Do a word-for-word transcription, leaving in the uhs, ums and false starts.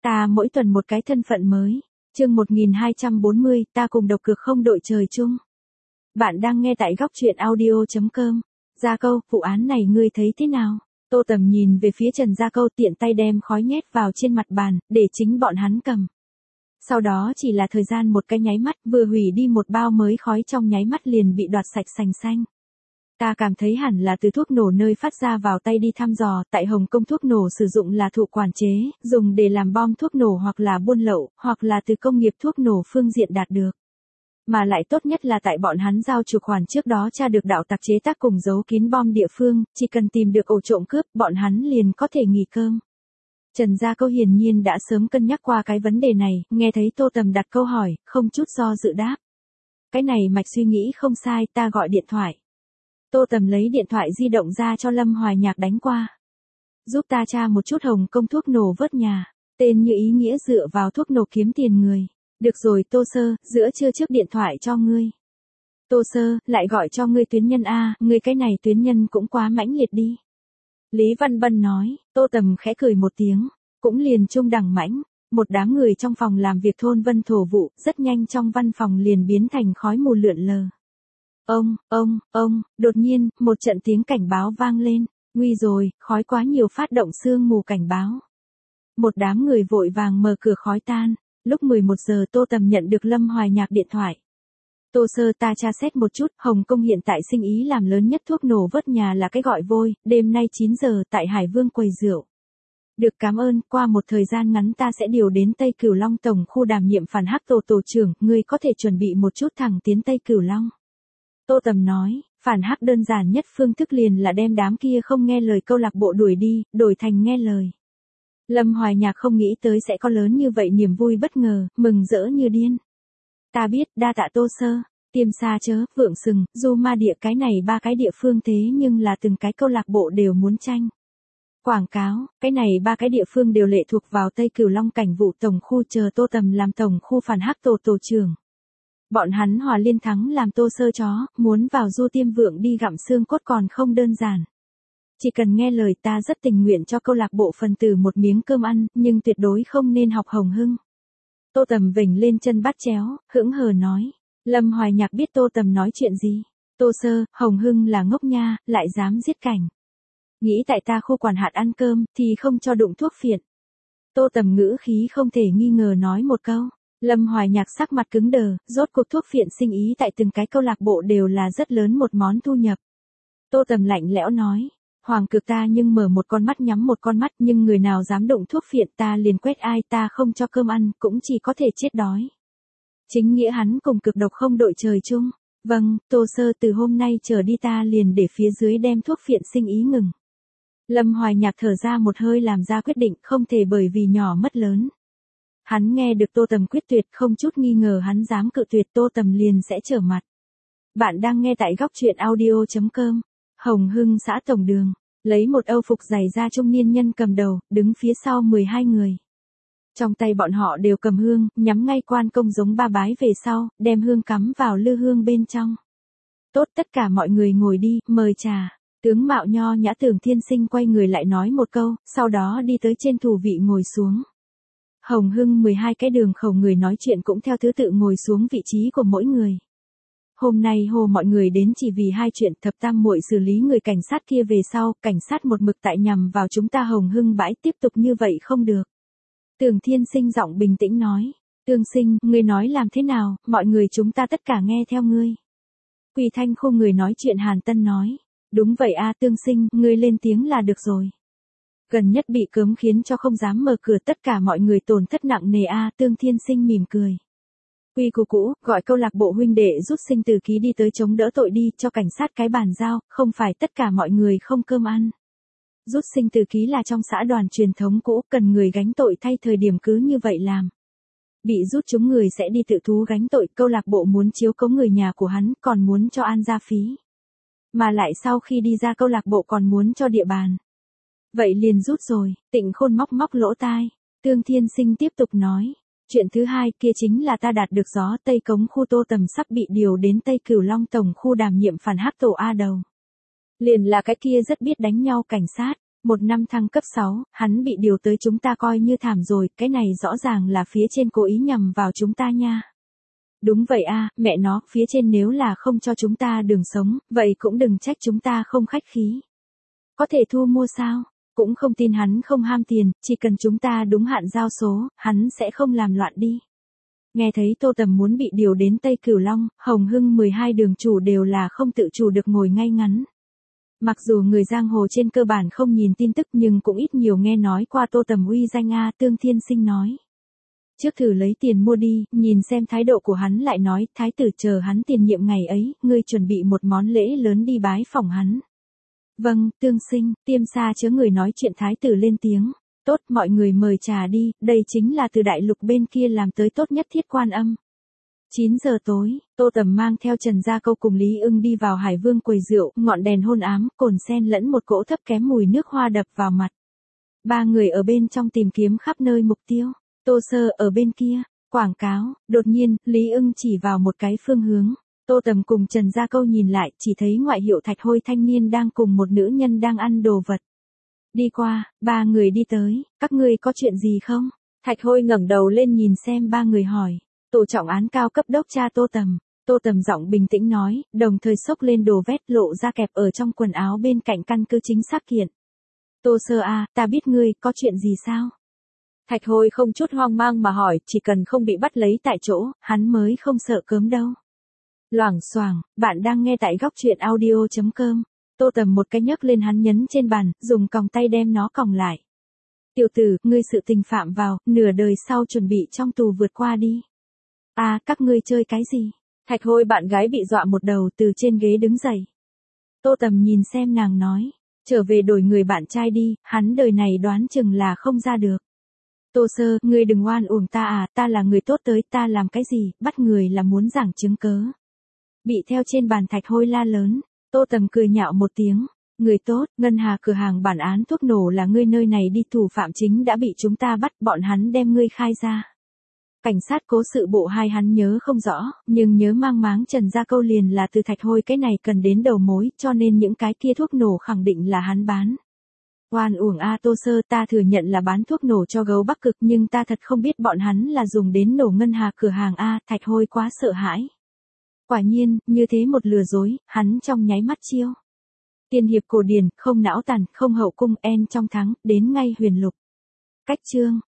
Ta mỗi tuần một cái thân phận mới. Chương một nghìn hai trăm bốn mươi, ta cùng độc cược không đội trời chung. Bạn đang nghe tại góc truyện audio chấm com. Gia Câu, vụ án này ngươi thấy thế nào? Tô Tầm nhìn về phía Trần Gia Câu, tiện tay đem khói nhét vào trên mặt bàn, để chính bọn hắn cầm. Sau đó chỉ là thời gian một cái nháy mắt, vừa hủy đi một bao mới khói trong nháy mắt liền bị đoạt sạch sành xanh. Ta cảm thấy hẳn là từ thuốc nổ nơi phát ra vào tay đi thăm dò, tại Hồng Kông thuốc nổ sử dụng là thụ quản chế, dùng để làm bom thuốc nổ hoặc là buôn lậu, hoặc là từ công nghiệp thuốc nổ phương diện đạt được. Mà lại tốt nhất là tại bọn hắn giao chuộc khoản trước đó tra được đạo tặc chế tác cùng giấu kín bom địa phương, chỉ cần tìm được ổ trộm cướp, bọn hắn liền có thể nghỉ cơm. Trần Gia Câu hiển nhiên đã sớm cân nhắc qua cái vấn đề này, nghe thấy Tô Tầm đặt câu hỏi, không chút do dự đáp. Cái này mạch suy nghĩ không sai, ta gọi điện thoại. Tô Tầm lấy điện thoại di động ra cho Lâm Hoài Nhạc đánh qua. Giúp ta tra một chút Hồng Kông thuốc nổ vớt nhà, tên như ý nghĩa dựa vào thuốc nổ kiếm tiền người. Được rồi Tô Sơ, giữa trưa trước điện thoại cho ngươi. Tô Sơ, lại gọi cho ngươi tuyến nhân A, ngươi cái này tuyến nhân cũng quá mãnh liệt đi. Lý Văn Bân nói, Tô Tầm khẽ cười một tiếng, cũng liền trung đẳng mãnh. Một đám người trong phòng làm việc thôn vân thổ vụ, rất nhanh trong văn phòng liền biến thành khói mù lượn lờ. Ông, ông, ông, đột nhiên, một trận tiếng cảnh báo vang lên, nguy rồi, khói quá nhiều phát động sương mù cảnh báo. Một đám người vội vàng mở cửa khói tan, lúc mười một giờ Tô Tầm nhận được Lâm Hoài Nhạc điện thoại. Tô Sơ, ta tra xét một chút, Hồng Kông hiện tại sinh ý làm lớn nhất thuốc nổ vớt nhà là cái gọi vôi, đêm nay chín giờ tại Hải Vương quầy rượu. Được cảm ơn, qua một thời gian ngắn ta sẽ điều đến Tây Cửu Long tổng khu đảm nhiệm phản hắc tổ tổ trưởng, ngươi có thể chuẩn bị một chút thẳng tiến Tây Cửu Long. Tô Tầm nói, phản hắc đơn giản nhất phương thức liền là đem đám kia không nghe lời câu lạc bộ đuổi đi, đổi thành nghe lời. Lâm Hoài Nhạc không nghĩ tới sẽ có lớn như vậy niềm vui bất ngờ, mừng rỡ như điên. Ta biết, đa tạ Tô Sơ, Tiêm Sa Chớ, Vượng Sừng, Du Ma Địa, cái này ba cái địa phương thế nhưng là từng cái câu lạc bộ đều muốn tranh. Quảng cáo, cái này ba cái địa phương đều lệ thuộc vào Tây Cửu Long cảnh vụ tổng khu, chờ Tô Tầm làm tổng khu phản hắc tổ tổ trưởng. Bọn hắn hòa liên thắng làm Tô Sơ chó, muốn vào Du Tiêm Vượng đi gặm xương cốt còn không đơn giản. Chỉ cần nghe lời ta rất tình nguyện cho câu lạc bộ phần tử một miếng cơm ăn, nhưng tuyệt đối không nên học Hồng Hưng. Tô Tầm vểnh lên chân bắt chéo, hững hờ nói. Lâm Hoài Nhạc biết Tô Tầm nói chuyện gì. Tô Sơ, Hồng Hưng là ngốc nha, lại dám giết cảnh. Nghĩ tại ta khu quản hạt ăn cơm, thì không cho đụng thuốc phiện. Tô Tầm ngữ khí không thể nghi ngờ nói một câu. Lâm Hoài Nhạc sắc mặt cứng đờ, rốt cuộc thuốc phiện sinh ý tại từng cái câu lạc bộ đều là rất lớn một món thu nhập. Tô Tầm lạnh lẽo nói, Hoàng Cực ta nhưng mở một con mắt nhắm một con mắt, nhưng người nào dám đụng thuốc phiện ta liền quét ai, ta không cho cơm ăn, cũng chỉ có thể chết đói. Chính nghĩa hắn cùng cực độc không đội trời chung. Vâng, Tô Sơ, từ hôm nay trở đi ta liền để phía dưới đem thuốc phiện sinh ý ngừng. Lâm Hoài Nhạc thở ra một hơi làm ra quyết định, không thể bởi vì nhỏ mất lớn. Hắn nghe được Tô Tầm quyết tuyệt, không chút nghi ngờ hắn dám cự tuyệt, Tô Tầm liền sẽ trở mặt. Bạn đang nghe tại góc truyện audio chấm com. Hồng Hưng xã Tổng Đường, lấy một âu phục dày da trung niên nhân cầm đầu, đứng phía sau mười hai người. Trong tay bọn họ đều cầm hương, nhắm ngay quan công giống ba bái về sau, đem hương cắm vào lư hương bên trong. Tốt, tất cả mọi người ngồi đi, mời trà. Tướng mạo nho nhã Tưởng Thiên Sinh quay người lại nói một câu, sau đó đi tới trên thủ vị ngồi xuống. Hồng Hưng mười hai cái đường khẩu người nói chuyện cũng theo thứ tự ngồi xuống vị trí của mỗi người. Hôm nay hồ mọi người đến chỉ vì hai chuyện, thập tam muội xử lý người cảnh sát kia về sau, cảnh sát một mực tại nhằm vào chúng ta Hồng Hưng bãi, tiếp tục như vậy không được. Tưởng Thiên Sinh giọng bình tĩnh nói, Tương Sinh, ngươi nói làm thế nào, mọi người chúng ta tất cả nghe theo ngươi. Quỳ Thanh khu người nói chuyện Hàn Tân nói, đúng vậy a Tương Sinh, ngươi lên tiếng là được rồi. Gần nhất bị cấm khiến cho không dám mở cửa, tất cả mọi người tổn thất nặng nề a Tương Thiên Sinh mỉm cười. Quy củ cũ, gọi câu lạc bộ huynh đệ rút sinh tử ký đi tới chống đỡ tội đi, cho cảnh sát cái bàn giao, không phải tất cả mọi người không cơm ăn. Rút sinh tử ký là trong xã đoàn truyền thống cũ, cần người gánh tội thay thời điểm cứ như vậy làm. Bị rút chúng người sẽ đi tự thú gánh tội, câu lạc bộ muốn chiếu cố người nhà của hắn, còn muốn cho an gia phí. Mà lại sau khi đi ra câu lạc bộ còn muốn cho địa bàn. Vậy liền rút rồi, Tịnh Khôn móc móc lỗ tai. Tương Thiên Sinh tiếp tục nói. Chuyện thứ hai kia chính là ta đạt được gió Tây Cống khu Tô Tầm sắp bị điều đến Tây Cửu Long tổng khu đảm nhiệm phản hắc tổ A đầu. Liền là cái kia rất biết đánh nhau cảnh sát. Một năm thăng cấp sáu, hắn bị điều tới chúng ta coi như thảm rồi, cái này rõ ràng là phía trên cố ý nhằm vào chúng ta nha. Đúng vậy a, mẹ nó, phía trên nếu là không cho chúng ta đường sống, vậy cũng đừng trách chúng ta không khách khí. Có thể thu mua sao? Cũng không tin hắn không ham tiền, chỉ cần chúng ta đúng hạn giao số, hắn sẽ không làm loạn đi. Nghe thấy Tô Tầm muốn bị điều đến Tây Cửu Long, Hồng Hưng mười hai đường chủ đều là không tự chủ được ngồi ngay ngắn. Mặc dù người giang hồ trên cơ bản không nhìn tin tức nhưng cũng ít nhiều nghe nói qua Tô Tầm uy danh a. Tương Thiên Sinh nói. Trước thử lấy tiền mua đi, nhìn xem thái độ của hắn lại nói, thái tử chờ hắn tiền nhiệm ngày ấy, ngươi chuẩn bị một món lễ lớn đi bái phỏng hắn. Vâng, Tương Sinh, Tiêm Sa chớ người nói chuyện thái tử lên tiếng. Tốt, mọi người mời trà đi, đây chính là từ đại lục bên kia làm tới tốt nhất Thiết Quan Âm. chín giờ tối, Tô Tầm mang theo Trần Gia Câu cùng Lý Ưng đi vào Hải Vương quầy rượu, ngọn đèn hôn ám, cồn sen lẫn một cỗ thấp kém mùi nước hoa đập vào mặt. Ba người ở bên trong tìm kiếm khắp nơi mục tiêu. Tô Sơ ở bên kia, quảng cáo, đột nhiên, Lý Ưng chỉ vào một cái phương hướng. Tô Tầm cùng Trần Gia Câu nhìn lại, chỉ thấy ngoại hiệu Thạch Hôi thanh niên đang cùng một nữ nhân đang ăn đồ vật. Đi qua, ba người đi tới, các ngươi có chuyện gì không? Thạch Hôi ngẩng đầu lên nhìn xem ba người hỏi. Tổ trọng án cao cấp đốc tra Tô Tầm. Tô Tầm giọng bình tĩnh nói, đồng thời xốc lên đồ vét lộ ra kẹp ở trong quần áo bên cạnh căn cứ chính xác kiện. Tô Sơ a, ta biết ngươi, có chuyện gì sao? Thạch Hôi không chút hoang mang mà hỏi, chỉ cần không bị bắt lấy tại chỗ, hắn mới không sợ cớm đâu. Loảng xoảng, bạn đang nghe tại góc truyện audio chấm com. Tô Tầm một cái nhấc lên hắn nhấn trên bàn, dùng còng tay đem nó còng lại. Tiểu tử, ngươi sự tình phạm vào, nửa đời sau chuẩn bị trong tù vượt qua đi. À, các ngươi chơi cái gì? Thạch Hôi bạn gái bị dọa một đầu từ trên ghế đứng dậy. Tô Tầm nhìn xem nàng nói, trở về đổi người bạn trai đi, hắn đời này đoán chừng là không ra được. Tô Sơ, ngươi đừng oan uổng ta à, ta là người tốt tới, ta làm cái gì, bắt người là muốn giảng chứng cớ. Bị theo trên bàn Thạch Hôi la lớn, Tô Tầm cười nhạo một tiếng, người tốt, Ngân Hà cửa hàng bản án thuốc nổ là ngươi nơi này đi, thủ phạm chính đã bị chúng ta bắt, bọn hắn đem ngươi khai ra. Cảnh sát cố sự bộ hai hắn nhớ không rõ, nhưng nhớ mang máng Trần Gia Câu liền là từ Thạch Hôi cái này cần đến đầu mối, cho nên những cái kia thuốc nổ khẳng định là hắn bán. Oan uổng a. Tô Sơ, ta thừa nhận là bán thuốc nổ cho gấu Bắc Cực nhưng ta thật không biết bọn hắn là dùng đến nổ Ngân Hà cửa hàng a. Thạch Hôi quá sợ hãi. Quả nhiên, như thế một lừa dối, hắn trong nháy mắt chiêu. Tiên hiệp cổ điển, không não tàn, không hậu cung, en trong thắng, đến ngay huyền lục. Cách chương.